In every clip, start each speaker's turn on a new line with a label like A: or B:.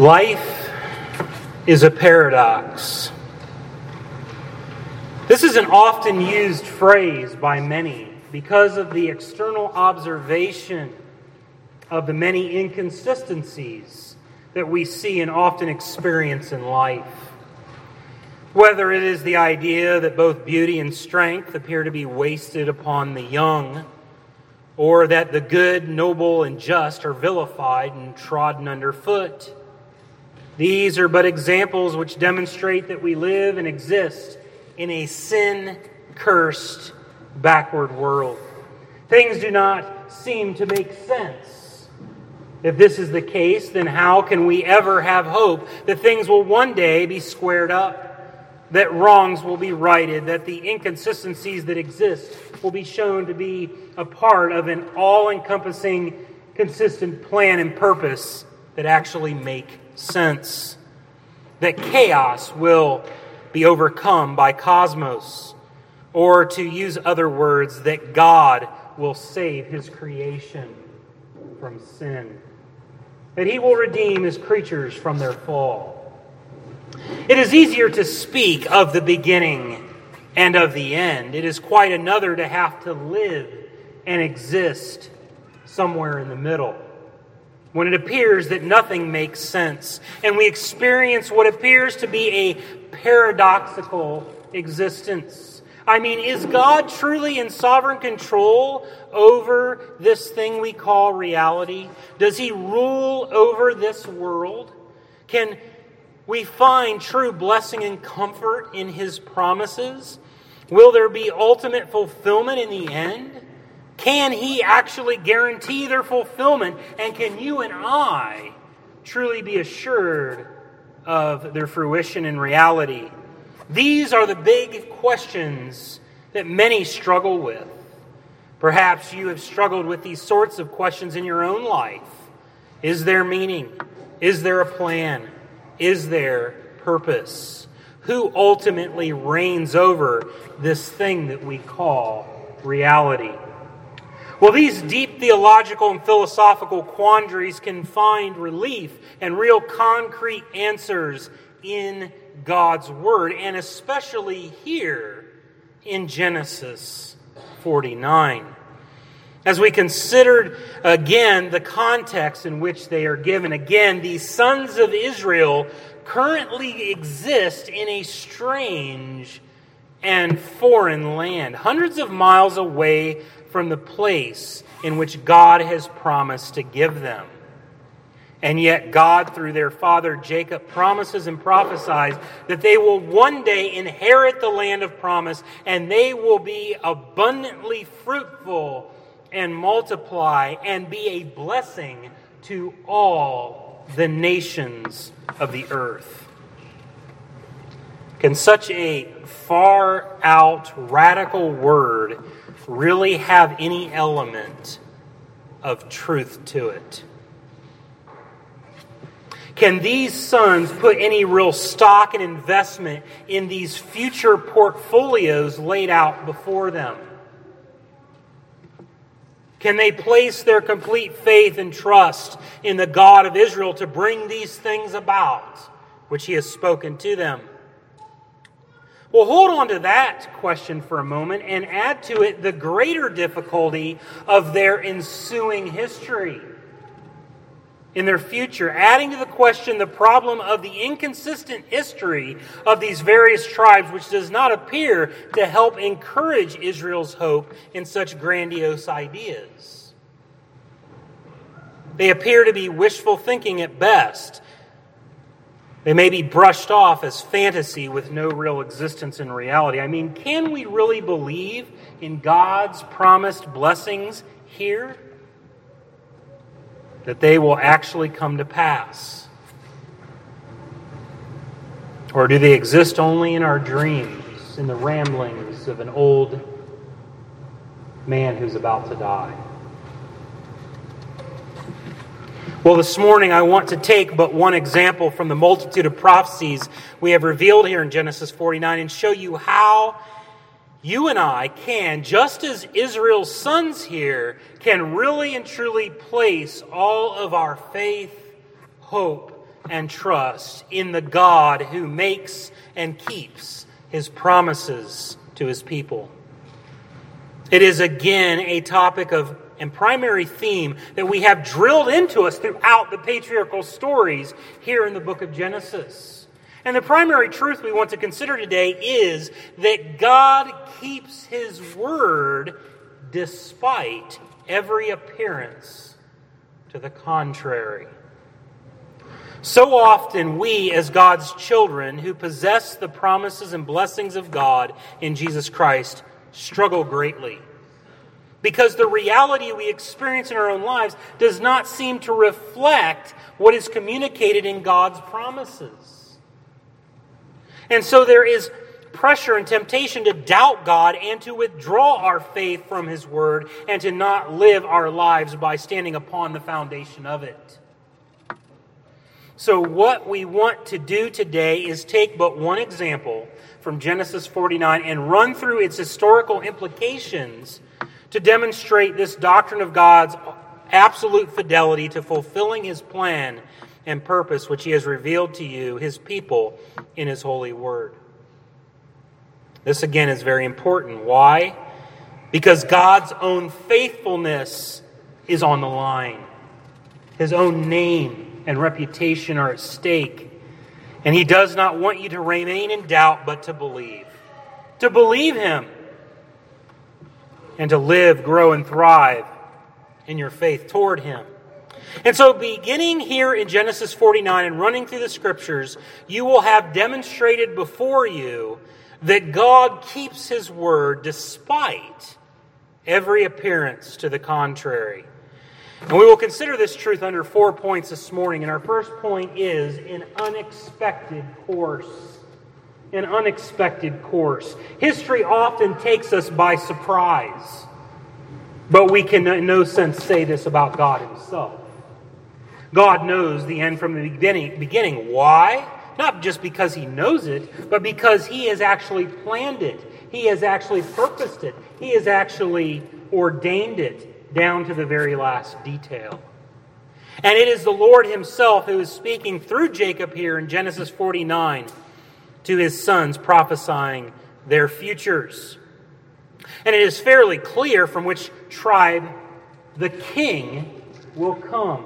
A: Life is a paradox. This is an often used phrase by many because of the external observation of the many inconsistencies that we see and often experience in life. Whether it is the idea that both beauty and strength appear to be wasted upon the young, or that the good, noble, and just are vilified and trodden underfoot. These are but examples which demonstrate that we live and exist in a sin-cursed, backward world. Things do not seem to make sense. If this is the case, then how can we ever have hope that things will one day be squared up, that wrongs will be righted, that the inconsistencies that exist will be shown to be a part of an all-encompassing, consistent plan and purpose that actually make sense? That chaos will be overcome by cosmos, or to use other words, that God will save His creation from sin, that He will redeem His creatures from their fall. It is easier to speak of the beginning and of the end. It is quite another to have to live and exist somewhere in the middle, when it appears that nothing makes sense, and we experience what appears to be a paradoxical existence. I mean, is God truly in sovereign control over this thing we call reality? Does He rule over this world? Can we find true blessing and comfort in His promises? Will there be ultimate fulfillment in the end? Can He actually guarantee their fulfillment? And can you and I truly be assured of their fruition in reality? These are the big questions that many struggle with. Perhaps you have struggled with these sorts of questions in your own life. Is there meaning? Is there a plan? Is there purpose? Who ultimately reigns over this thing that we call reality? Well, these deep theological and philosophical quandaries can find relief and real concrete answers in God's Word, and especially here in Genesis 49. As we considered again the context in which they are given, again, these sons of Israel currently exist in a strange and foreign land, hundreds of miles away from the place in which God has promised to give them. And yet God, through their father Jacob, promises and prophesies that they will one day inherit the land of promise, and they will be abundantly fruitful and multiply and be a blessing to all the nations of the earth. Can such a far out radical word really have any element of truth to it? Can these sons put any real stock and investment in these future portfolios laid out before them? Can they place their complete faith and trust in the God of Israel to bring these things about, which He has spoken to them? Well, hold on to that question for a moment and add to it the greater difficulty of their ensuing history in their future, adding to the question the problem of the inconsistent history of these various tribes, which does not appear to help encourage Israel's hope in such grandiose ideas. They appear to be wishful thinking at best. They may be brushed off as fantasy with no real existence in reality. I mean, can we really believe in God's promised blessings here? That they will actually come to pass? Or do they exist only in our dreams, in the ramblings of an old man who's about to die? Well, this morning I want to take but one example from the multitude of prophecies we have revealed here in Genesis 49 and show you how you and I can, just as Israel's sons here, can really and truly place all of our faith, hope, and trust in the God who makes and keeps His promises to His people. It is again a topic of and primary theme that we have drilled into us throughout the patriarchal stories here in the book of Genesis. And the primary truth we want to consider today is that God keeps His word despite every appearance to the contrary. So often we, as God's children who possess the promises and blessings of God in Jesus Christ, struggle greatly, because the reality we experience in our own lives does not seem to reflect what is communicated in God's promises. And so there is pressure and temptation to doubt God and to withdraw our faith from His word and to not live our lives by standing upon the foundation of it. So what we want to do today is take but one example from Genesis 49 and run through its historical implications to demonstrate this doctrine of God's absolute fidelity to fulfilling His plan and purpose which He has revealed to you, His people, in His holy word. This again is very important. Why? Because God's own faithfulness is on the line. His own name and reputation are at stake. And He does not want you to remain in doubt, but to believe. To believe Him. And to live, grow, and thrive in your faith toward Him. And so beginning here in Genesis 49 and running through the Scriptures, you will have demonstrated before you that God keeps His word despite every appearance to the contrary. And we will consider this truth under 4 points this morning. And our first point is an unexpected course. An unexpected course. History often takes us by surprise. But we can in no sense say this about God Himself. God knows the end from the beginning. Why? Not just because He knows it, but because He has actually planned it. He has actually purposed it. He has actually ordained it down to the very last detail. And it is the Lord Himself who is speaking through Jacob here in Genesis 49 to his sons, prophesying their futures. And it is fairly clear from which tribe the king will come.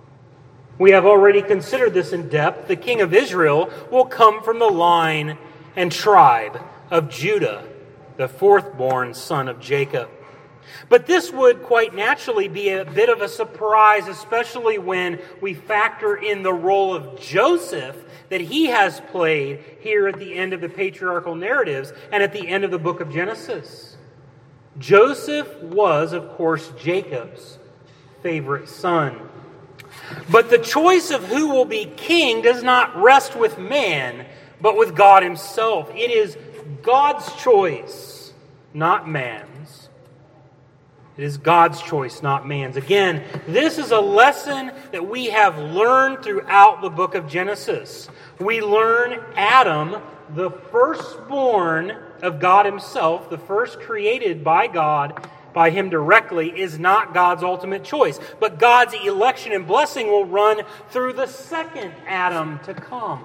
A: We have already considered this in depth. The king of Israel will come from the line and tribe of Judah, the fourth-born son of Jacob. But this would quite naturally be a bit of a surprise, especially when we factor in the role of Joseph that he has played here at the end of the patriarchal narratives and at the end of the book of Genesis. Joseph was, of course, Jacob's favorite son. But the choice of who will be king does not rest with man, but with God Himself. It is God's choice, not man's. It is God's choice, not man's. Again, this is a lesson that we have learned throughout the book of Genesis. We learn Adam, the firstborn of God Himself, the first created by God, by Him directly, is not God's ultimate choice. But God's election and blessing will run through the second Adam to come.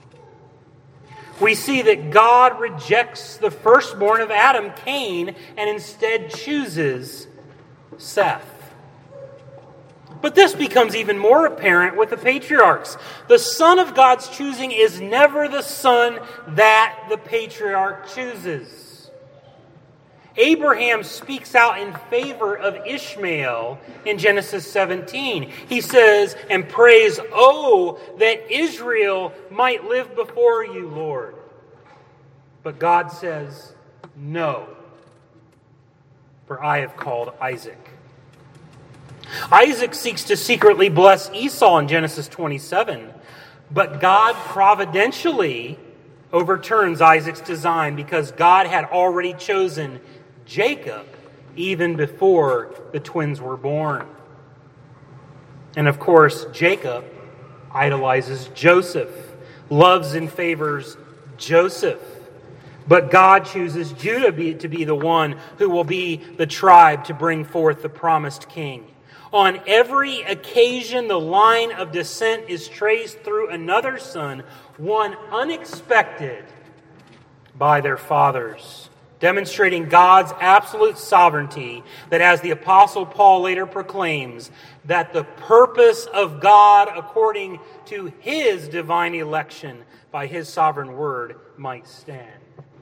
A: We see that God rejects the firstborn of Adam, Cain, and instead chooses Seth. But this becomes even more apparent with the patriarchs. The son of God's choosing is never the son that the patriarch chooses. Abraham speaks out in favor of Ishmael in Genesis 17. He says and prays, "Oh, that Israel might live before you, Lord." But God says, "No, for I have called Isaac." Isaac seeks to secretly bless Esau in Genesis 27, but God providentially overturns Isaac's design because God had already chosen Jacob even before the twins were born. And of course, Jacob idolizes Joseph, loves and favors Joseph. But God chooses Judah to be the one who will be the tribe to bring forth the promised king. On every occasion, the line of descent is traced through another son, one unexpected by their fathers, demonstrating God's absolute sovereignty, that as the Apostle Paul later proclaims, that the purpose of God according to His divine election by His sovereign word might stand.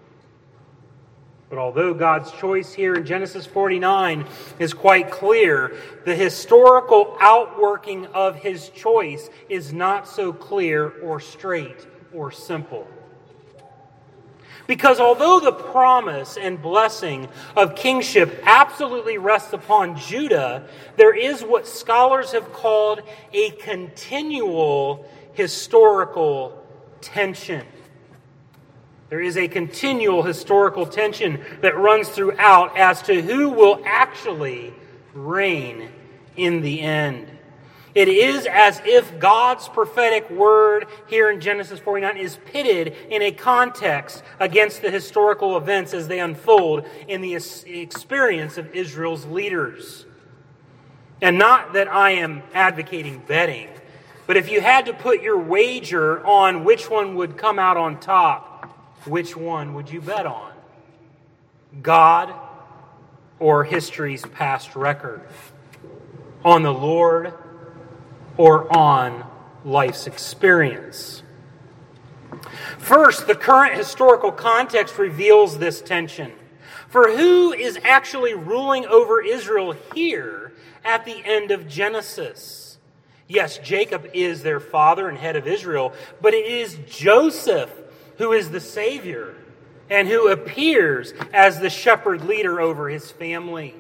A: But although God's choice here in Genesis 49 is quite clear, the historical outworking of His choice is not so clear or straight or simple. Because although the promise and blessing of kingship absolutely rests upon Judah, there is what scholars have called a continual historical tension. There is a continual historical tension that runs throughout as to who will actually reign in the end. It is as if God's prophetic word here in Genesis 49 is pitted in a context against the historical events as they unfold in the experience of Israel's leaders. And not that I am advocating betting, but if you had to put your wager on which one would come out on top, which one would you bet on? God or history's past record? On the Lord or on life's experience? First, the current historical context reveals this tension. For who is actually ruling over Israel here at the end of Genesis? Yes, Jacob is their father and head of Israel, but it is Joseph who is the Savior and who appears as the shepherd leader over his family.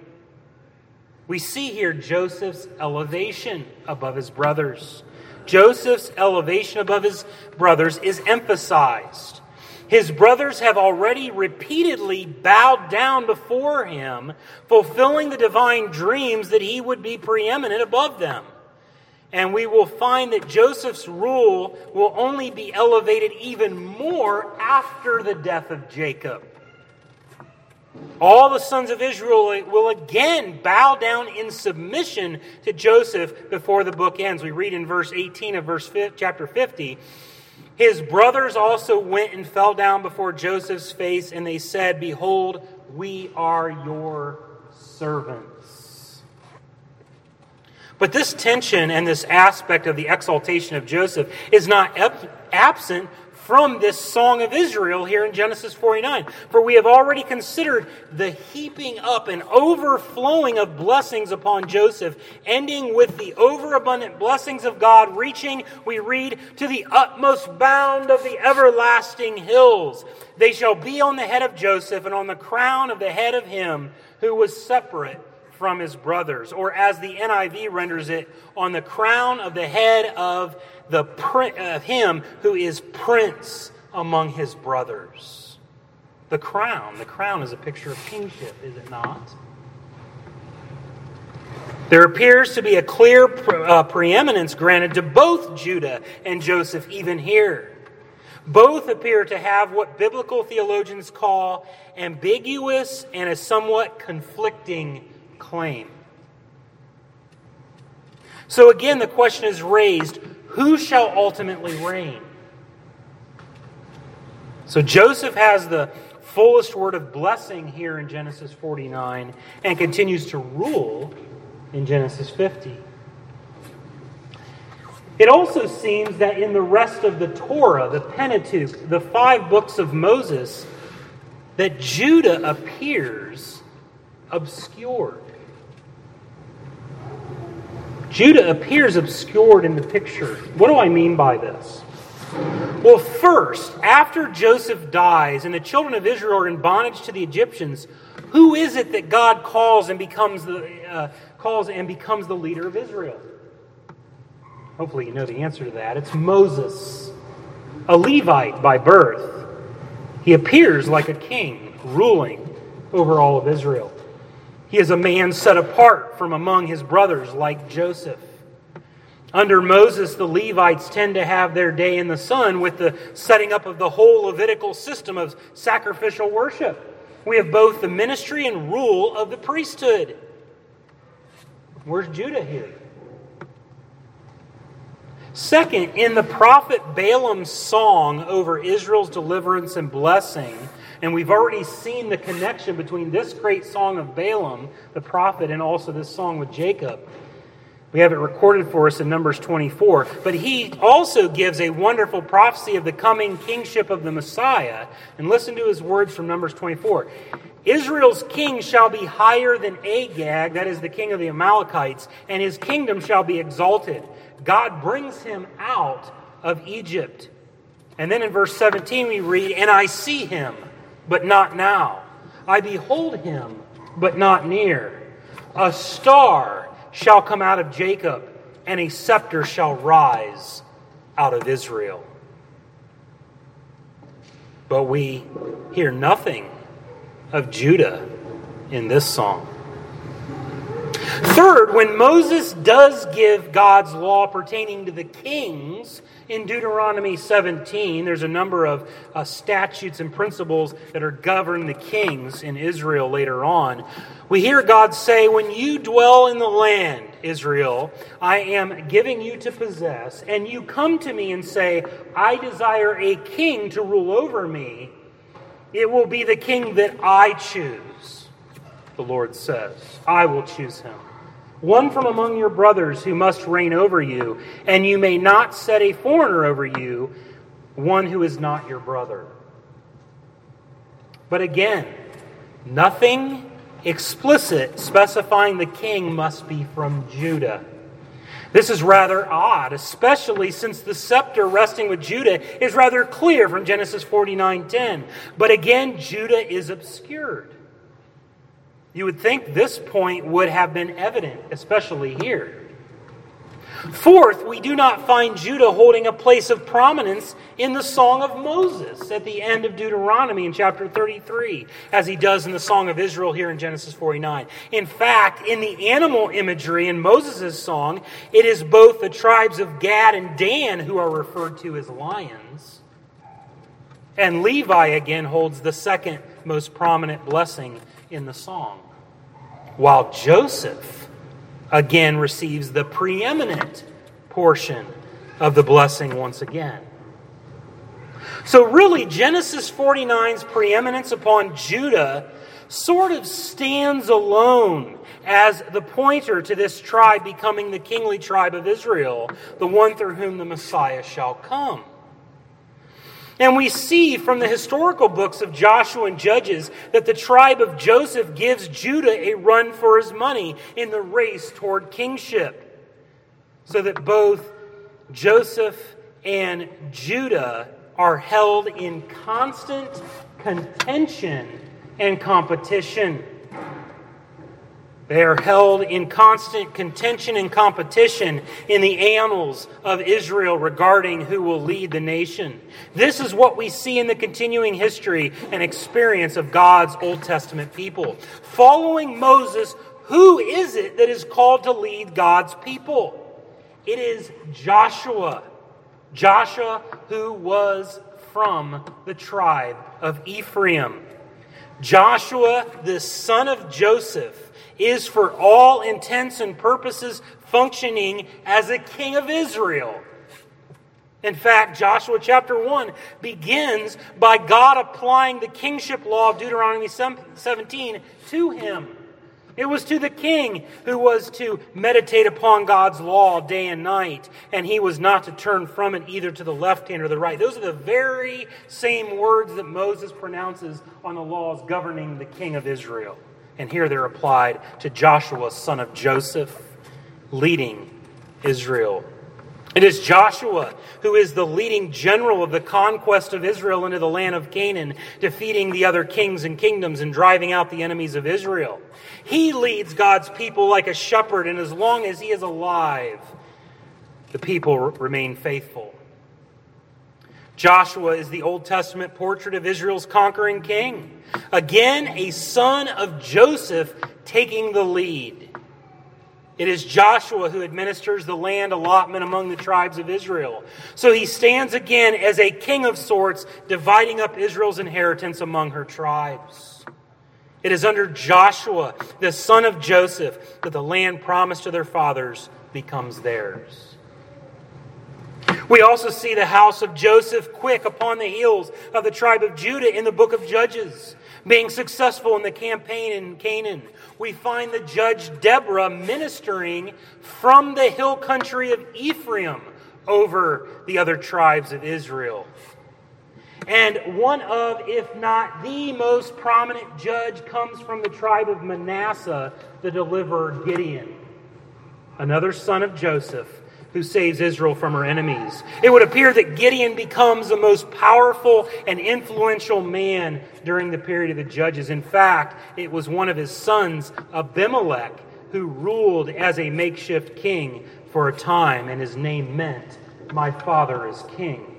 A: We see here Joseph's elevation above his brothers. Joseph's elevation above his brothers is emphasized. His brothers have already repeatedly bowed down before him, fulfilling the divine dreams that he would be preeminent above them. And we will find that Joseph's rule will only be elevated even more after the death of Jacob. All the sons of Israel will again bow down in submission to Joseph before the book ends. We read in verse 18 of chapter 50, his brothers also went and fell down before Joseph's face, and they said, "Behold, we are your servants." But this tension and this aspect of the exaltation of Joseph is not absent from this song of Israel here in Genesis 49. For we have already considered the heaping up and overflowing of blessings upon Joseph, ending with the overabundant blessings of God, reaching, we read, to the utmost bound of the everlasting hills. They shall be on the head of Joseph and on the crown of the head of him who was separate from his brothers. Or as the NIV renders it, on the crown of the head of him who is prince among his brothers. The crown is a picture of kingship, is it not? There appears to be a clear preeminence granted to both Judah and Joseph even here. Both appear to have what biblical theologians call ambiguous and a somewhat conflicting claim. So again, the question is raised, who shall ultimately reign? So Joseph has the fullest word of blessing here in Genesis 49 and continues to rule in Genesis 50. It also seems that in the rest of the Torah, the Pentateuch, the 5 books of Moses, that Judah appears obscured. Judah appears obscured in the picture. What do I mean by this? Well, first, after Joseph dies and the children of Israel are in bondage to the Egyptians, who is it that God calls and becomes the leader of Israel? Hopefully you know the answer to that. It's Moses, a Levite by birth. He appears like a king, ruling over all of Israel. He is a man set apart from among his brothers like Joseph. Under Moses, the Levites tend to have their day in the sun with the setting up of the whole Levitical system of sacrificial worship. We have both the ministry and rule of the priesthood. Where's Judah here? Second, in the prophet Balaam's song over Israel's deliverance and blessing, and we've already seen the connection between this great song of Balaam, the prophet, and also this song with Jacob. We have it recorded for us in Numbers 24. But he also gives a wonderful prophecy of the coming kingship of the Messiah. And listen to his words from Numbers 24. Israel's king shall be higher than Agag, that is the king of the Amalekites, and his kingdom shall be exalted. God brings him out of Egypt. And then in verse 17 we read, and I see him, but not now. I behold him, but not near. A star shall come out of Jacob, and a scepter shall rise out of Israel. But we hear nothing of Judah in this song. Third, when Moses does give God's law pertaining to the kings in Deuteronomy 17, there's a number of statutes and principles that are governing the kings in Israel later on. We hear God say, when you dwell in the land, Israel, I am giving you to possess, and you come to me and say, I desire a king to rule over me, it will be the king that I choose, the Lord says. I will choose him. One from among your brothers who must reign over you, and you may not set a foreigner over you, one who is not your brother. But again, nothing explicit specifying the king must be from Judah. This is rather odd, especially since the scepter resting with Judah is rather clear from Genesis 49:10. But again, Judah is obscured. You would think this point would have been evident, especially here. Fourth, we do not find Judah holding a place of prominence in the Song of Moses at the end of Deuteronomy in chapter 33, as he does in the Song of Israel here in Genesis 49. In fact, in the animal imagery in Moses' song, it is both the tribes of Gad and Dan who are referred to as lions. And Levi again holds the second most prominent blessing in the song, while Joseph again receives the preeminent portion of the blessing once again. So really, Genesis 49's preeminence upon Judah sort of stands alone as the pointer to this tribe becoming the kingly tribe of Israel, the one through whom the Messiah shall come. And we see from the historical books of Joshua and Judges that the tribe of Joseph gives Judah a run for his money in the race toward kingship. So that both Joseph and Judah are held in constant contention and competition. They are held in constant contention and competition in the annals of Israel regarding who will lead the nation. This is what we see in the continuing history and experience of God's Old Testament people. Following Moses, who is it that is called to lead God's people? It is Joshua. Joshua, who was from the tribe of Ephraim. Joshua, the son of Joseph, is for all intents and purposes functioning as a king of Israel. In fact, Joshua chapter 1 begins by God applying the kingship law of Deuteronomy 17 to him. It was to the king who was to meditate upon God's law day and night, and he was not to turn from it either to the left hand or the right. Those are the very same words that Moses pronounces on the laws governing the king of Israel. And here they're applied to Joshua, son of Joseph, leading Israel. It is Joshua who is the leading general of the conquest of Israel into the land of Canaan, defeating the other kings and kingdoms and driving out the enemies of Israel. He leads God's people like a shepherd, and as long as he is alive, the people remain faithful. Joshua is the Old Testament portrait of Israel's conquering king. Again, a son of Joseph taking the lead. It is Joshua who administers the land allotment among the tribes of Israel. So he stands again as a king of sorts, dividing up Israel's inheritance among her tribes. It is under Joshua, the son of Joseph, that the land promised to their fathers becomes theirs. We also see the house of Joseph quick upon the heels of the tribe of Judah in the book of Judges, being successful in the campaign in Canaan. We find the judge Deborah ministering from the hill country of Ephraim over the other tribes of Israel. And one of, if not the most prominent judge, comes from the tribe of Manasseh, the deliverer Gideon, another son of Joseph, who saves Israel from her enemies. It would appear that Gideon becomes the most powerful and influential man during the period of the Judges. In fact, it was one of his sons, Abimelech, who ruled as a makeshift king for a time, and his name meant, "My father is king."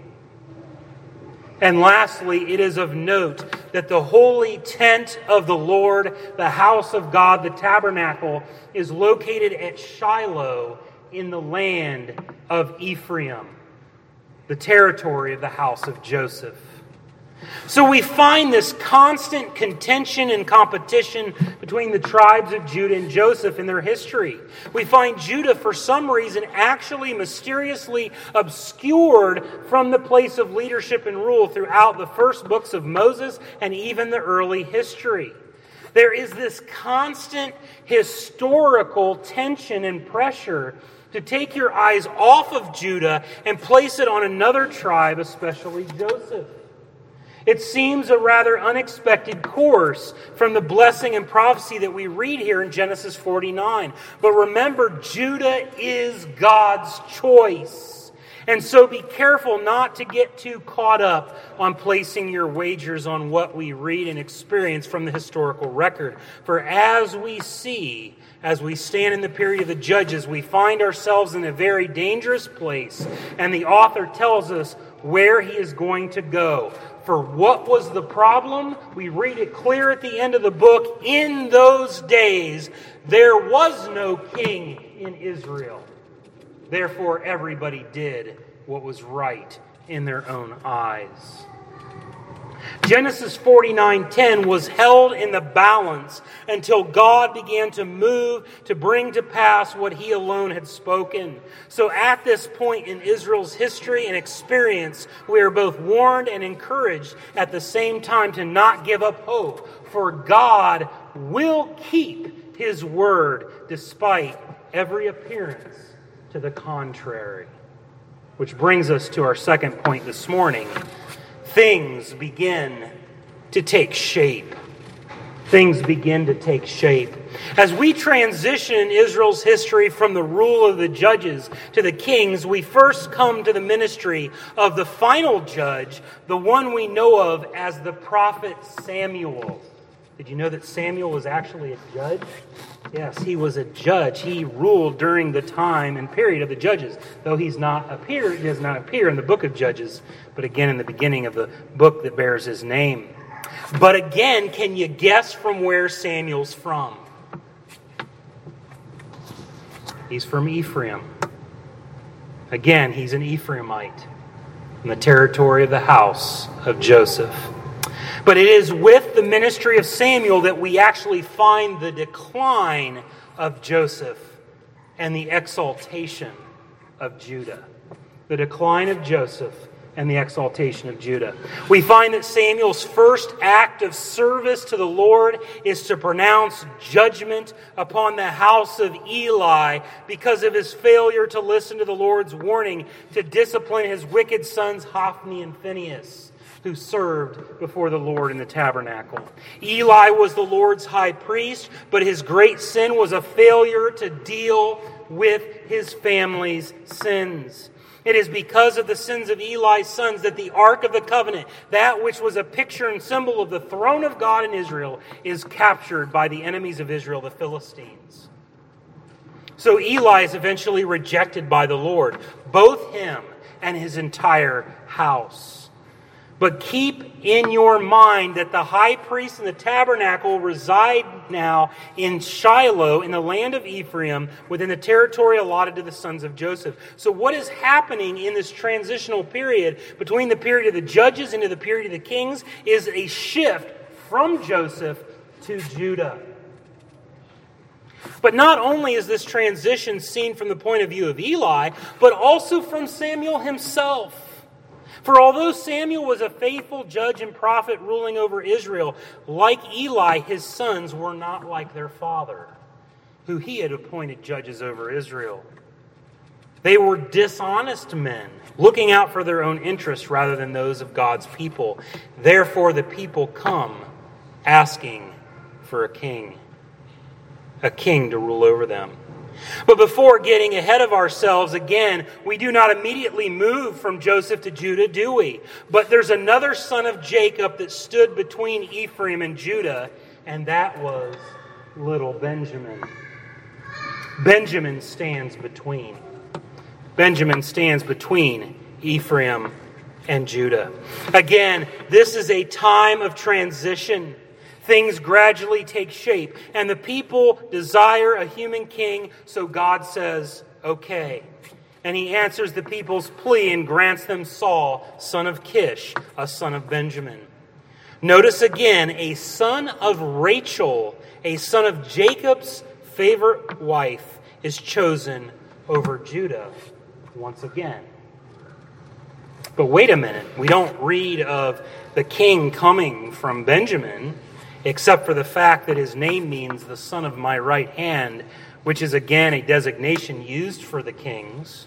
A: And lastly, it is of note that the holy tent of the Lord, the house of God, the tabernacle, is located at Shiloh in the land of Ephraim, the territory of the house of Joseph. So we find this constant contention and competition between the tribes of Judah and Joseph in their history. We find Judah, for some reason, actually mysteriously obscured from the place of leadership and rule throughout the first books of Moses and even the early history. There is this constant historical tension and pressure to take your eyes off of Judah and place it on another tribe, especially Joseph. It seems a rather unexpected course from the blessing and prophecy that we read here in Genesis 49. But remember, Judah is God's choice. And so be careful not to get too caught up on placing your wagers on what we read and experience from the historical record. For as we see, as we stand in the period of the Judges, we find ourselves in a very dangerous place. And the author tells us where he is going to go. For what was the problem? We read it clear at the end of the book. In those days, there was no king in Israel. Therefore, everybody did what was right in their own eyes. Genesis 49:10 was held in the balance until God began to move to bring to pass what He alone had spoken. So at this point in Israel's history and experience, we are both warned and encouraged at the same time to not give up hope, for God will keep His word despite every appearance to the contrary. Which brings us to our second point this morning. Things begin to take shape. Things begin to take shape. As we transition in Israel's history from the rule of the judges to the kings, we first come to the ministry of the final judge, the one we know of as the prophet Samuel. Did you know that Samuel was actually a judge? Yes, he was a judge. He ruled during the time and period of the judges, though he does not appear in the book of Judges, but again in the beginning of the book that bears his name. But again, can you guess from where Samuel's from? He's from Ephraim. Again, he's an Ephraimite in the territory of the house of Joseph. But it is with the ministry of Samuel that we actually find the decline of Joseph and the exaltation of Judah. The decline of Joseph and the exaltation of Judah. We find that Samuel's first act of service to the Lord is to pronounce judgment upon the house of Eli because of his failure to listen to the Lord's warning to discipline his wicked sons Hophni and Phinehas, who served before the Lord in the tabernacle. Eli was the Lord's high priest, but his great sin was a failure to deal with his family's sins. It is because of the sins of Eli's sons that the Ark of the Covenant, that which was a picture and symbol of the throne of God in Israel, is captured by the enemies of Israel, the Philistines. So Eli is eventually rejected by the Lord, both him and his entire house. But keep in your mind that the high priest and the tabernacle reside now in Shiloh, in the land of Ephraim, within the territory allotted to the sons of Joseph. So what is happening in this transitional period between the period of the judges into the period of the kings is a shift from Joseph to Judah. But not only is this transition seen from the point of view of Eli, but also from Samuel himself. For although Samuel was a faithful judge and prophet ruling over Israel, like Eli, his sons were not like their father, who he had appointed judges over Israel. They were dishonest men, looking out for their own interests rather than those of God's people. Therefore, the people come asking for a king to rule over them. But before getting ahead of ourselves again, we do not immediately move from Joseph to Judah, do we? But there's another son of Jacob that stood between Ephraim and Judah, and that was little Benjamin. Benjamin stands between Ephraim and Judah. Again, this is a time of transition. Things gradually take shape, and the people desire a human king, so God says, okay. And he answers the people's plea and grants them Saul, son of Kish, a son of Benjamin. Notice again, a son of Rachel, a son of Jacob's favorite wife, is chosen over Judah once again. But wait a minute, we don't read of the king coming from Benjamin, except for the fact that his name means the son of my right hand, which is again a designation used for the kings.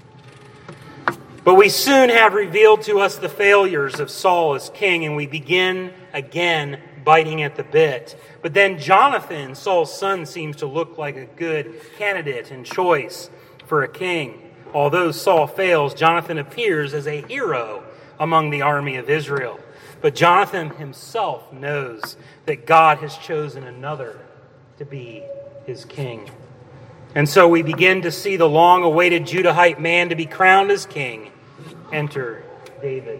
A: But we soon have revealed to us the failures of Saul as king, and we begin again biting at the bit. But then Jonathan, Saul's son, seems to look like a good candidate and choice for a king. Although Saul fails, Jonathan appears as a hero among the army of Israel. But Jonathan himself knows that God has chosen another to be his king. And so we begin to see the long-awaited Judahite man to be crowned as king. Enter David.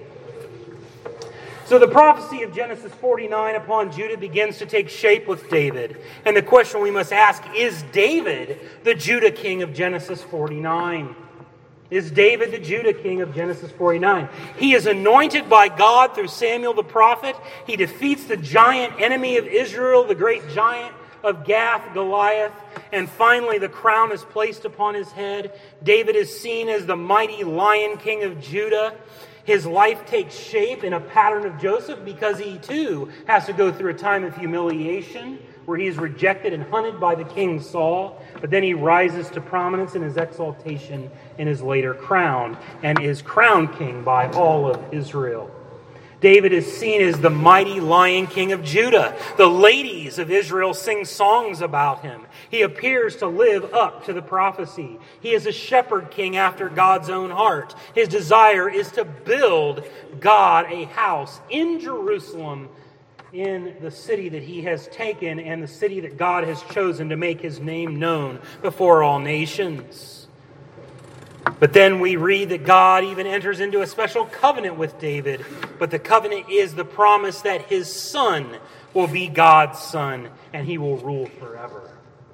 A: So the prophecy of Genesis 49 upon Judah begins to take shape with David. And the question we must ask, is David the Judah king of Genesis 49? Is David the Judah king of Genesis 49? He is anointed by God through Samuel the prophet. He defeats the giant enemy of Israel, the great giant of Gath, Goliath. And finally, the crown is placed upon his head. David is seen as the mighty lion king of Judah. His life takes shape in a pattern of Joseph because he too has to go through a time of humiliation where he is rejected and hunted by the king Saul. But then he rises to prominence in his exaltation in his later crown and is crowned king by all of Israel. David is seen as the mighty lion king of Judah. The ladies of Israel sing songs about him. He appears to live up to the prophecy. He is a shepherd king after God's own heart. His desire is to build God a house in Jerusalem, in the city that he has taken and the city that God has chosen to make his name known before all nations. But then we read that God even enters into a special covenant with David. But the covenant is the promise that his son will be God's son and he will rule forever.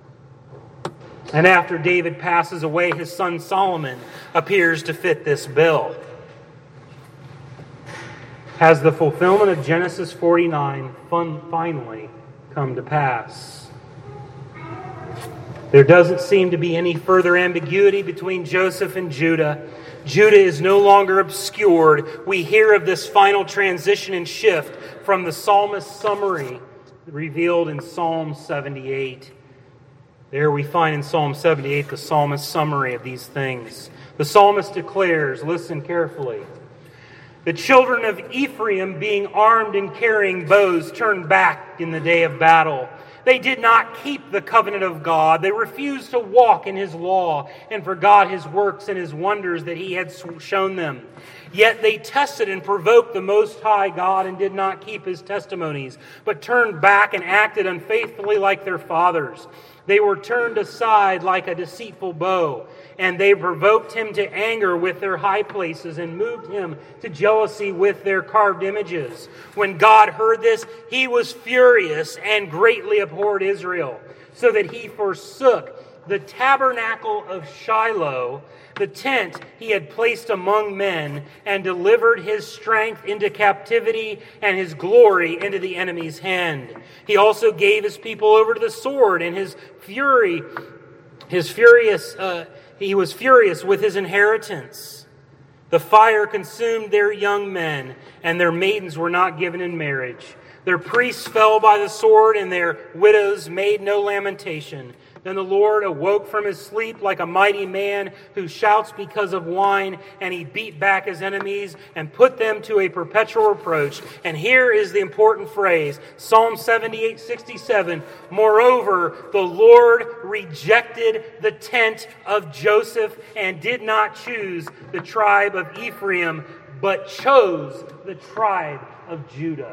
A: And after David passes away, his son Solomon appears to fit this bill. Has the fulfillment of Genesis 49 finally come to pass? There doesn't seem to be any further ambiguity between Joseph and Judah. Judah is no longer obscured. We hear of this final transition and shift from the psalmist's summary revealed in Psalm 78. There we find in Psalm 78 the psalmist's summary of these things. The psalmist declares, listen carefully, the children of Ephraim, being armed and carrying bows, turned back in the day of battle. They did not keep the covenant of God. They refused to walk in his law and forgot his works and his wonders that he had shown them. Yet they tested and provoked the Most High God and did not keep his testimonies, but turned back and acted unfaithfully like their fathers. They were turned aside like a deceitful bow, and they provoked him to anger with their high places and moved him to jealousy with their carved images. When God heard this, he was furious and greatly abhorred Israel, so that he forsook the tabernacle of Shiloh, the tent he had placed among men, and delivered his strength into captivity and his glory into the enemy's hand. He also gave his people over to the sword, and he was furious with his inheritance. The fire consumed their young men, and their maidens were not given in marriage. Their priests fell by the sword, and their widows made no lamentation. Then the Lord awoke from his sleep like a mighty man who shouts because of wine, and he beat back his enemies and put them to a perpetual reproach. And here is the important phrase, Psalm 78:67. Moreover, the Lord rejected the tent of Joseph and did not choose the tribe of Ephraim, but chose the tribe of Judah.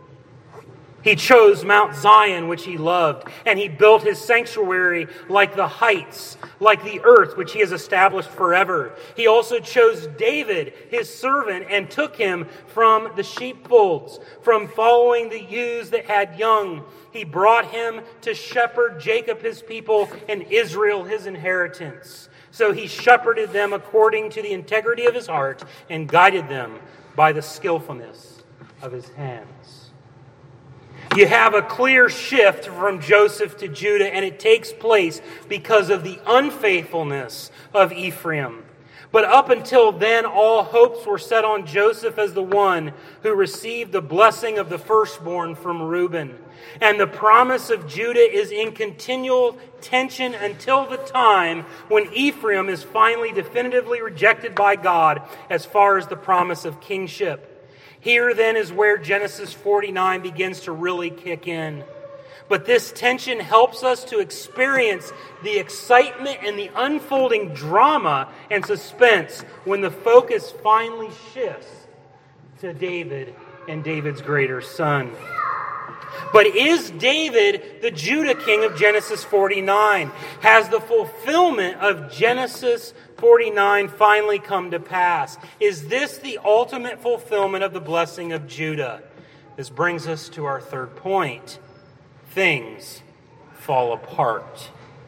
A: He chose Mount Zion, which he loved, and he built his sanctuary like the heights, like the earth, which he has established forever. He also chose David, his servant, and took him from the sheepfolds, from following the ewes that had young. He brought him to shepherd Jacob, his people, and Israel, his inheritance. So he shepherded them according to the integrity of his heart and guided them by the skillfulness of his hands. You have a clear shift from Joseph to Judah, and it takes place because of the unfaithfulness of Ephraim. But up until then, all hopes were set on Joseph as the one who received the blessing of the firstborn from Reuben. And the promise of Judah is in continual tension until the time when Ephraim is finally definitively rejected by God as far as the promise of kingship. Here then is where Genesis 49 begins to really kick in. But this tension helps us to experience the excitement and the unfolding drama and suspense when the focus finally shifts to David and David's greater son. But is David the Judah king of Genesis 49? Has the fulfillment of Genesis 49 finally come to pass? Is this the ultimate fulfillment of the blessing of Judah? This brings us to our third point. Things fall apart.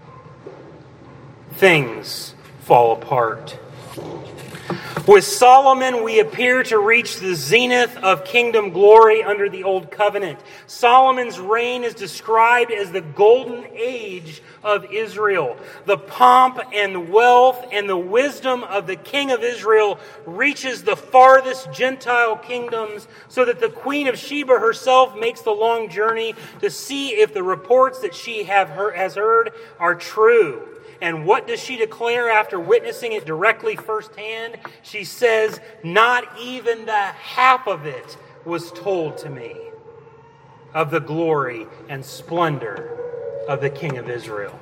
A: Things fall apart. With Solomon, we appear to reach the zenith of kingdom glory under the Old Covenant. Solomon's reign is described as the golden age of Israel. The pomp and wealth and the wisdom of the king of Israel reaches the farthest Gentile kingdoms, so that the Queen of Sheba herself makes the long journey to see if the reports that she has heard are true. And what does she declare after witnessing it directly firsthand? She says, "Not even the half of it was told to me of the glory and splendor of the King of Israel."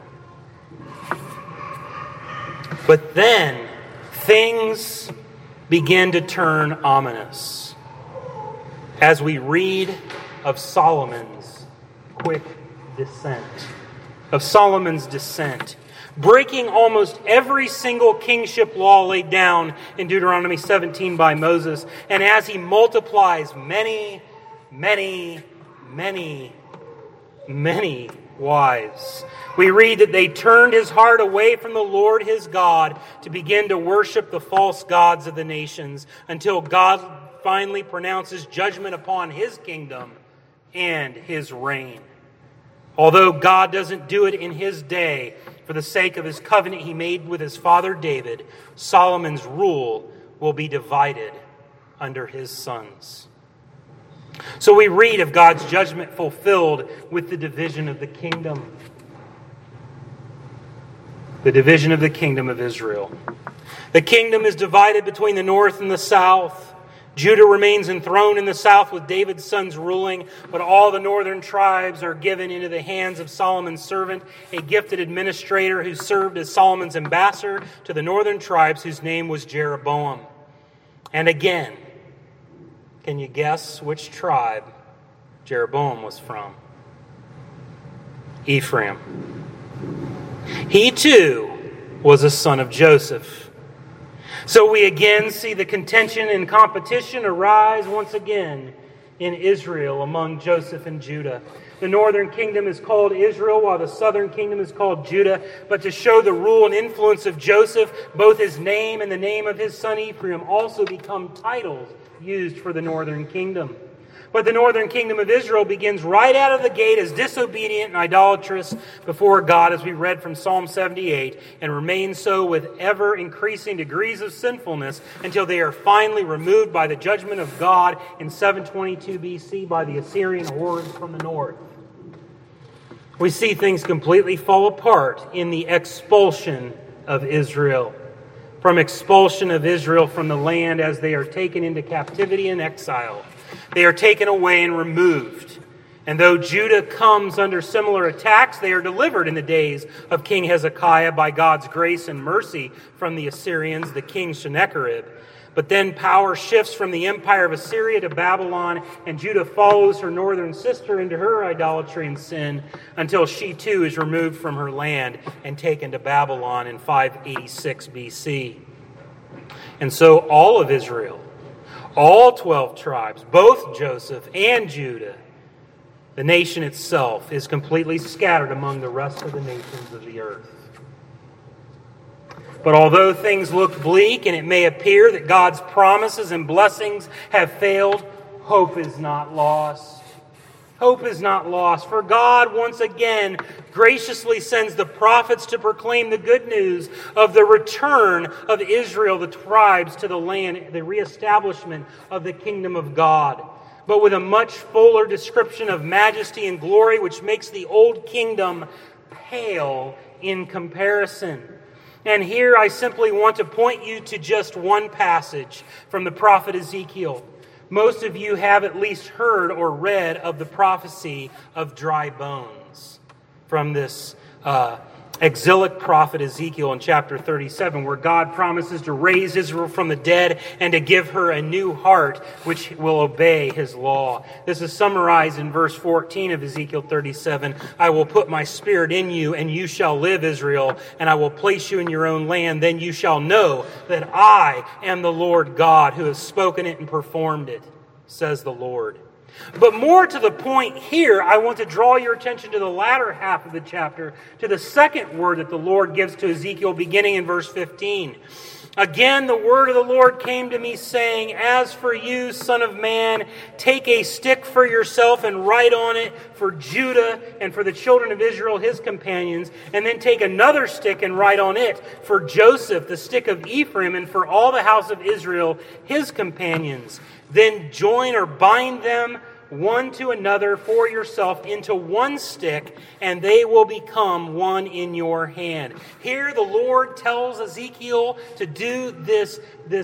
A: But then things begin to turn ominous as we read of Solomon's quick descent, of Solomon's descent, breaking almost every single kingship law laid down in Deuteronomy 17 by Moses. And as he multiplies many wives, we read that they turned his heart away from the Lord his God to begin to worship the false gods of the nations, until God finally pronounces judgment upon his kingdom and his reign. Although God doesn't do it in his day, for the sake of his covenant he made with his father David, Solomon's rule will be divided under his sons. So we read of God's judgment fulfilled with the division of the kingdom. The division of the kingdom of Israel. The kingdom is divided between the north and the south. Judah remains enthroned in the south with David's sons ruling, but all the northern tribes are given into the hands of Solomon's servant, a gifted administrator who served as Solomon's ambassador to the northern tribes, whose name was Jeroboam. And again, can you guess which tribe Jeroboam was from? Ephraim. He too was a son of Joseph. So we again see the contention and competition arise once again in Israel among Joseph and Judah. The northern kingdom is called Israel, while the southern kingdom is called Judah. But to show the rule and influence of Joseph, both his name and the name of his son Ephraim also become titles used for the northern kingdom. But the northern kingdom of Israel begins right out of the gate as disobedient and idolatrous before God, as we read from Psalm 78, and remains so with ever-increasing degrees of sinfulness until they are finally removed by the judgment of God in 722 BC by the Assyrian hordes from the north. We see things completely fall apart in the expulsion of Israel. From expulsion of Israel from the land as they are taken into captivity and exile. They are taken away and removed. And though Judah comes under similar attacks, they are delivered in the days of King Hezekiah by God's grace and mercy from the Assyrians, the king Sennacherib. But then power shifts from the empire of Assyria to Babylon, and Judah follows her northern sister into her idolatry and sin until she too is removed from her land and taken to Babylon in 586 BC. And so all of Israel, all 12 tribes, both Joseph and Judah, the nation itself is completely scattered among the rest of the nations of the earth. But although things look bleak and it may appear that God's promises and blessings have failed, hope is not lost. Hope is not lost, for God once again graciously sends the prophets to proclaim the good news of the return of Israel, the tribes, to the land, the reestablishment of the kingdom of God, but with a much fuller description of majesty and glory, which makes the old kingdom pale in comparison. And here I simply want to point you to just one passage from the prophet Ezekiel. Most of you have at least heard or read of the prophecy of dry bones from this exilic prophet Ezekiel in chapter 37, where God promises to raise Israel from the dead and to give her a new heart which will obey his law. This is summarized in verse 14 of Ezekiel 37. I will put my spirit in you, and you shall live, Israel, and I will place you in your own land. Then you shall know that I am the Lord God who has spoken it and performed it, says the Lord. But more to the point here, I want to draw your attention to the latter half of the chapter, to the second word that the Lord gives to Ezekiel, beginning in verse 15. Again, the word of the Lord came to me, saying, As for you, son of man, take a stick for yourself and write on it for Judah and for the children of Israel, his companions, and then take another stick and write on it for Joseph, the stick of Ephraim, and for all the house of Israel, his companions. Then join or bind them one to another for yourself into one stick, and they will become one in your hand. Here the Lord tells Ezekiel to do this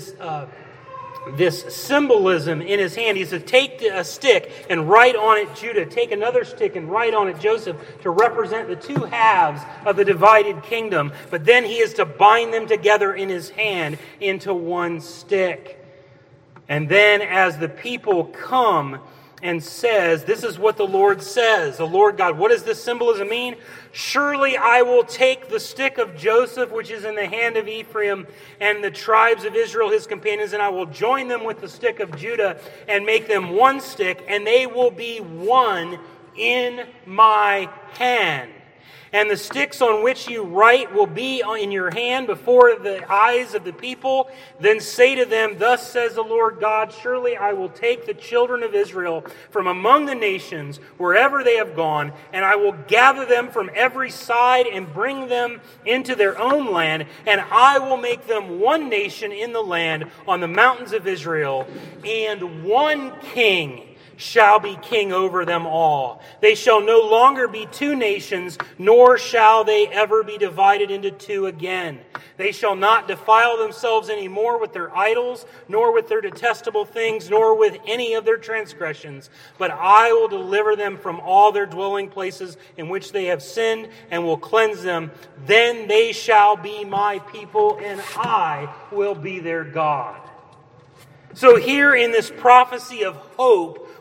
A: symbolism in his hand. He says, take a stick and write on it Judah. Take another stick and write on it Joseph, to represent the two halves of the divided kingdom. But then he is to bind them together in his hand into one stick. And then as the people come and says, this is what the Lord says, the Lord God, what does this symbolism mean? Surely I will take the stick of Joseph, which is in the hand of Ephraim, and the tribes of Israel, his companions, and I will join them with the stick of Judah and make them one stick, and they will be one in my hand. And the sticks on which you write will be in your hand before the eyes of the people. Then say to them, Thus says the Lord God, Surely I will take the children of Israel from among the nations, wherever they have gone, and I will gather them from every side and bring them into their own land, and I will make them one nation in the land on the mountains of Israel, and one king shall be king over them all. They shall no longer be two nations, nor shall they ever be divided into two again. They shall not defile themselves any more with their idols, nor with their detestable things, nor with any of their transgressions. But I will deliver them from all their dwelling places in which they have sinned, and will cleanse them. Then they shall be my people, and I will be their God. So here in this prophecy of hope,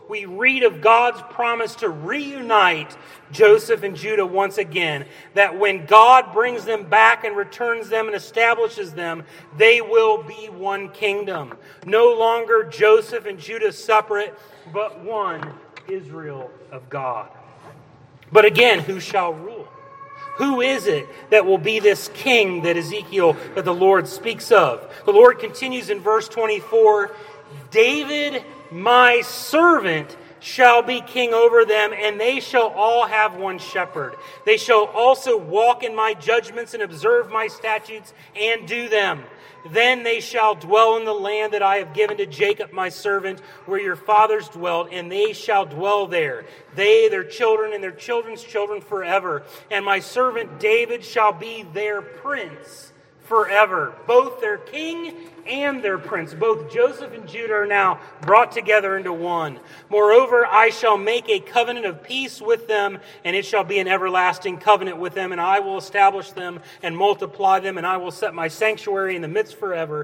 A: we read of God's promise to reunite Joseph and Judah once again. That when God brings them back and returns them and establishes them, they will be one kingdom. No longer Joseph and Judah separate, but one Israel of God. But again, who shall rule? Who is it that will be this king that the Lord speaks of? The Lord continues in verse 24, David, my servant, shall be king over them, and they shall all have one shepherd. They shall also walk in my judgments and observe my statutes and do them. Then they shall dwell in the land that I have given to Jacob my servant, where your fathers dwelt, and they shall dwell there. They, their children, and their children's children forever. And my servant David shall be their prince forever. Both their king and their prince. Both Joseph and Judah are now brought together into one. Moreover, I shall make a covenant of peace with them, and it shall be an everlasting covenant with them, and I will establish them and multiply them, and I will set my sanctuary in their midst forever.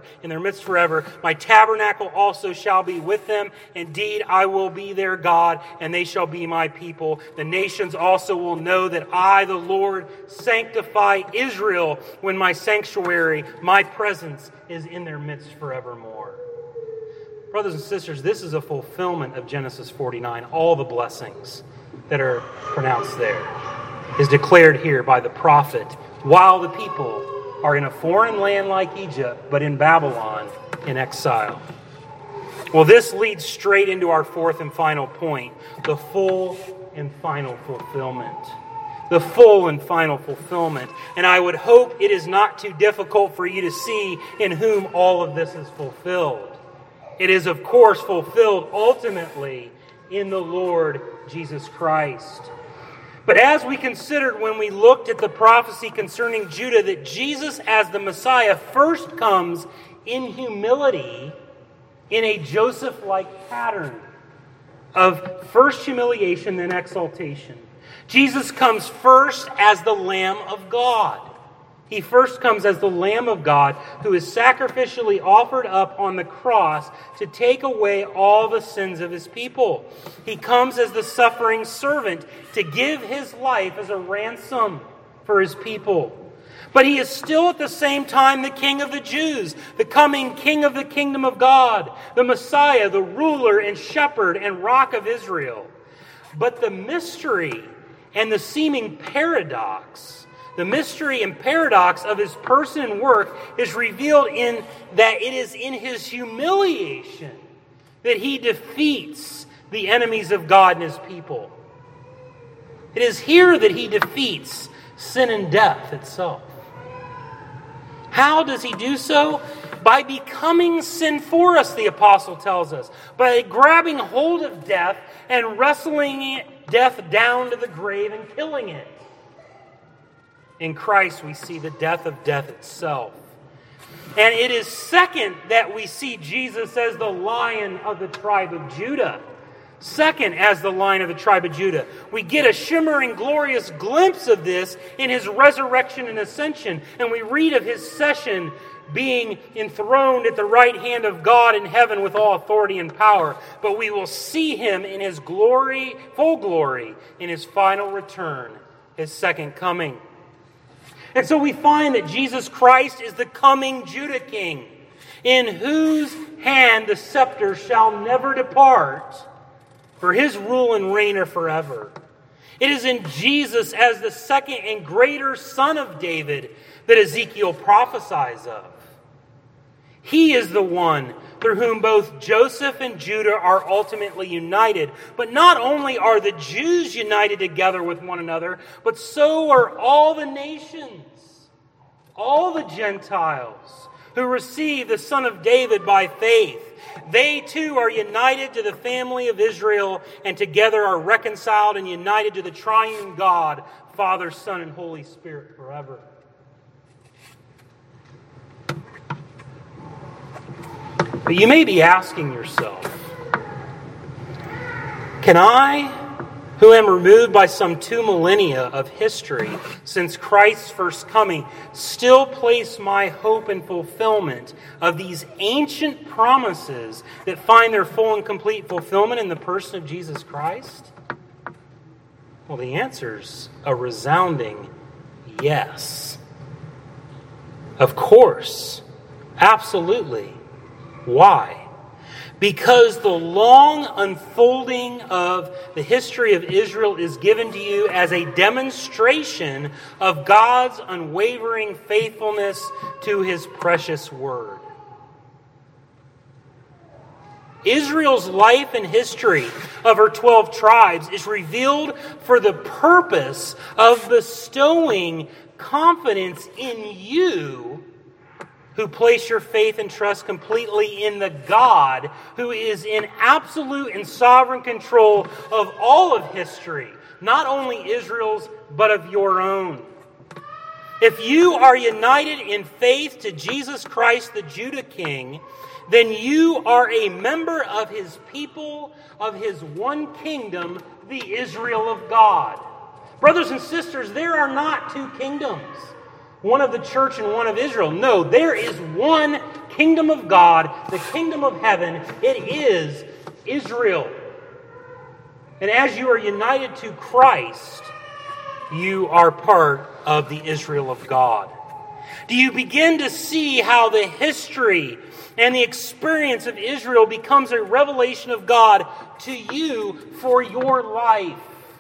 A: My tabernacle also shall be with them. Indeed, I will be their God, and they shall be my people. The nations also will know that I, the Lord, sanctify Israel when my sanctuary, my presence, is in their midst forevermore. Brothers and sisters, this is a fulfillment of Genesis 49. All the blessings that are pronounced there is declared here by the prophet while the people are in a foreign land like Egypt, but in Babylon in exile. Well, this leads straight into our fourth and final point, the full and final fulfillment. The full and final fulfillment. And I would hope it is not too difficult for you to see in whom all of this is fulfilled. It is, of course, fulfilled ultimately in the Lord Jesus Christ. But as we considered when we looked at the prophecy concerning Judah, that Jesus as the Messiah first comes in humility in a Joseph-like pattern of first humiliation, then exaltation. Jesus comes first as the Lamb of God. He first comes as the Lamb of God who is sacrificially offered up on the cross to take away all the sins of his people. He comes as the suffering servant to give his life as a ransom for his people. But he is still at the same time the King of the Jews, the coming King of the kingdom of God, the Messiah, the ruler and shepherd and rock of Israel. But the mystery and the seeming paradox, the mystery and paradox of his person and work is revealed in that it is in his humiliation that he defeats the enemies of God and his people. It is here that he defeats sin and death itself. How does he do so? By becoming sin for us, the apostle tells us. By grabbing hold of death and wrestling death down to the grave and killing it. In Christ, we see the death of death itself. And it is second that we see Jesus as the Lion of the tribe of Judah. Second, as the Lion of the tribe of Judah. We get a shimmering, glorious glimpse of this in his resurrection and ascension. And we read of his session being enthroned at the right hand of God in heaven with all authority and power. But we will see him in his glory, full glory, in his final return, his second coming. And so we find that Jesus Christ is the coming Judah King, in whose hand the scepter shall never depart, for his rule and reign are forever. It is in Jesus as the second and greater Son of David that Ezekiel prophesies of. He is the one through whom both Joseph and Judah are ultimately united. But not only are the Jews united together with one another, but so are all the nations, all the Gentiles who receive the Son of David by faith. They too are united to the family of Israel and together are reconciled and united to the triune God, Father, Son, and Holy Spirit forever. But you may be asking yourself, can I who am removed by some 2 millennia of history since Christ's first coming, still place my hope in fulfillment of these ancient promises that find their full and complete fulfillment in the person of Jesus Christ? Well, the answer's a resounding yes. Of course. Absolutely. Why? Because the long unfolding of the history of Israel is given to you as a demonstration of God's unwavering faithfulness to His precious Word. Israel's life and history of her 12 tribes is revealed for the purpose of bestowing confidence in you who place your faith and trust completely in the God who is in absolute and sovereign control of all of history, not only Israel's, but of your own. If you are united in faith to Jesus Christ, the Judah King, then you are a member of His people, of His one kingdom, the Israel of God. Brothers and sisters, there are not 2 kingdoms. One of the church and one of Israel. No, there is one kingdom of God, the kingdom of heaven. It is Israel. And as you are united to Christ, you are part of the Israel of God. Do you begin to see how the history and the experience of Israel becomes a revelation of God to you for your life?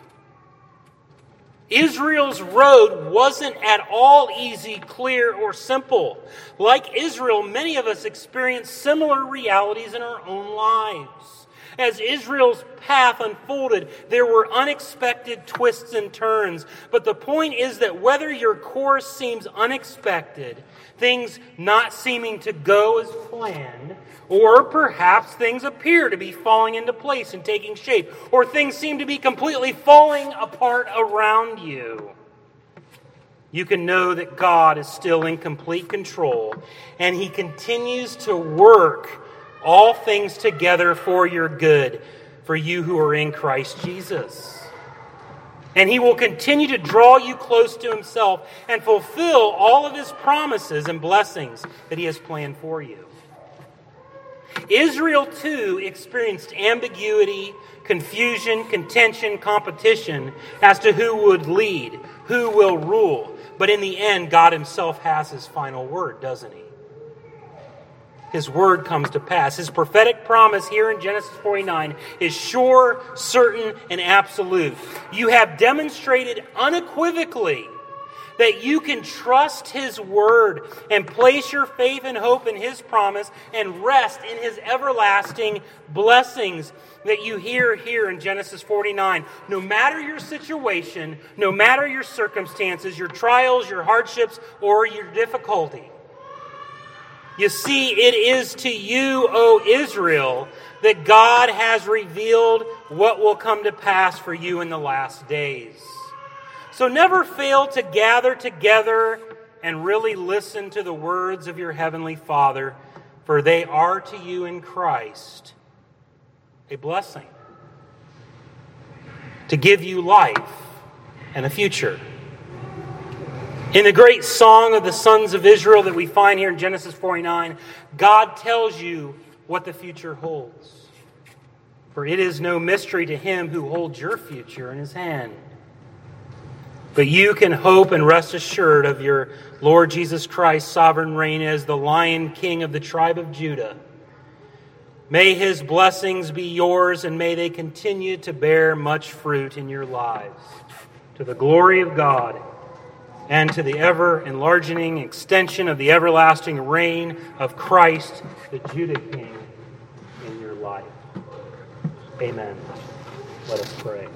A: Israel's road wasn't at all easy, clear, or simple. Like Israel, many of us experience similar realities in our own lives. As Israel's path unfolded, there were unexpected twists and turns. But the point is that whether your course seems unexpected, things not seeming to go as planned, or perhaps things appear to be falling into place and taking shape, or things seem to be completely falling apart around you, you can know that God is still in complete control, and He continues to work all things together for your good, for you who are in Christ Jesus. And He will continue to draw you close to Himself and fulfill all of His promises and blessings that He has planned for you. Israel, too, experienced ambiguity, confusion, contention, competition as to who would lead, who will rule. But in the end, God Himself has His final word, doesn't He? His word comes to pass. His prophetic promise here in Genesis 49 is sure, certain, and absolute. You have demonstrated unequivocally that you can trust His word and place your faith and hope in His promise and rest in His everlasting blessings that you hear here in Genesis 49. No matter your situation, no matter your circumstances, your trials, your hardships, or your difficulty. You see, it is to you, O Israel, that God has revealed what will come to pass for you in the last days. So never fail to gather together and really listen to the words of your Heavenly Father, for they are to you in Christ a blessing to give you life and a future. In the great song of the sons of Israel that we find here in Genesis 49, God tells you what the future holds. For it is no mystery to Him who holds your future in His hand. But you can hope and rest assured of your Lord Jesus Christ's sovereign reign as the Lion King of the tribe of Judah. May His blessings be yours, and may they continue to bear much fruit in your lives, to the glory of God and to the ever-enlarging extension of the everlasting reign of Christ, the Judah King, in your life. Amen. Let us pray.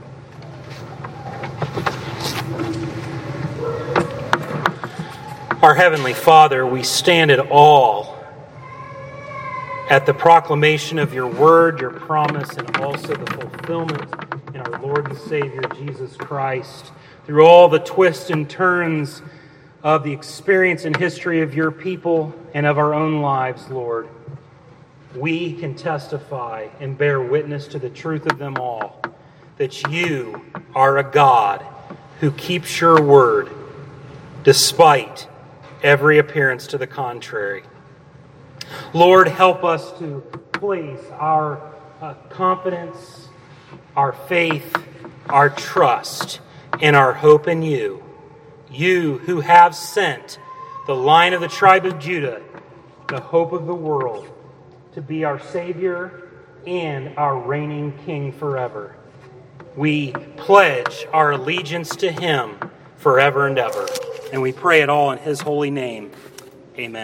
A: Our Heavenly Father, we stand at awe at the proclamation of your word, your promise, and also the fulfillment in our Lord and Savior Jesus Christ. Through all the twists and turns of the experience and history of your people and of our own lives, Lord, we can testify and bear witness to the truth of them all, that you are a God who keeps your word despite every appearance to the contrary. Lord, help us to place our confidence, our faith, our trust, and our hope in you. You who have sent the Lion of the tribe of Judah, the hope of the world, to be our Savior and our reigning King forever. We pledge our allegiance to him forever and ever. And we pray it all in his holy name. Amen.